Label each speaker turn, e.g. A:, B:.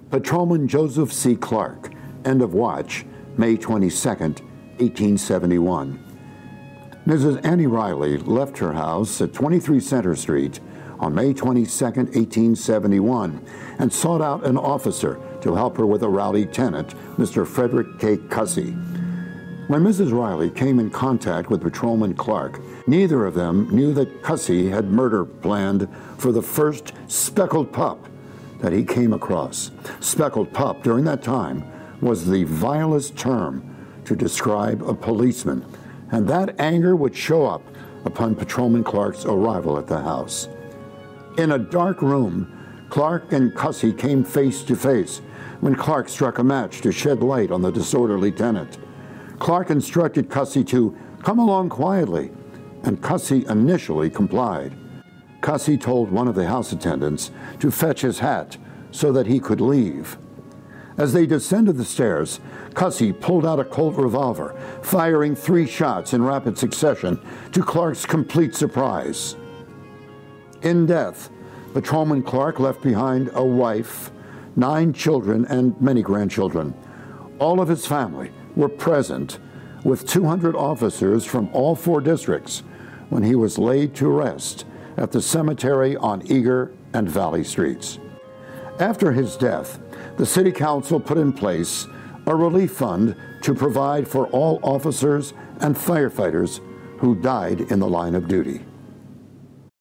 A: Patrolman Joseph C. Clark, end of watch, May 22, 1871. Mrs. Annie Riley left her house at 23 Center Street on May 22, 1871, and sought out an officer to help her with a rowdy tenant, Mr. Frederick K. Cussy. When Mrs. Riley came in contact with Patrolman Clark, neither of them knew that Cussy had murder planned for the first speckled pup that he came across. Speckled pup, during that time, was the vilest term to describe a policeman, and that anger would show up upon Patrolman Clark's arrival at the house. In a dark room, Clark and Cussy came face to face when Clark struck a match to shed light on the disorderly tenant. Clark instructed Cussy to come along quietly, and Cussy initially complied. Cussy told one of the house attendants to fetch his hat so that he could leave. As they descended the stairs, Cussy pulled out a Colt revolver, firing 3 shots in rapid succession to Clark's complete surprise. In death, Patrolman Clark left behind a wife, 9 children, and many grandchildren. All of his family were present, with 200 officers from all 4 districts, when he was laid to rest at the cemetery on Eager and Valley Streets. After his death, the City Council put in place a relief fund to provide for all officers and firefighters who died in the line of duty.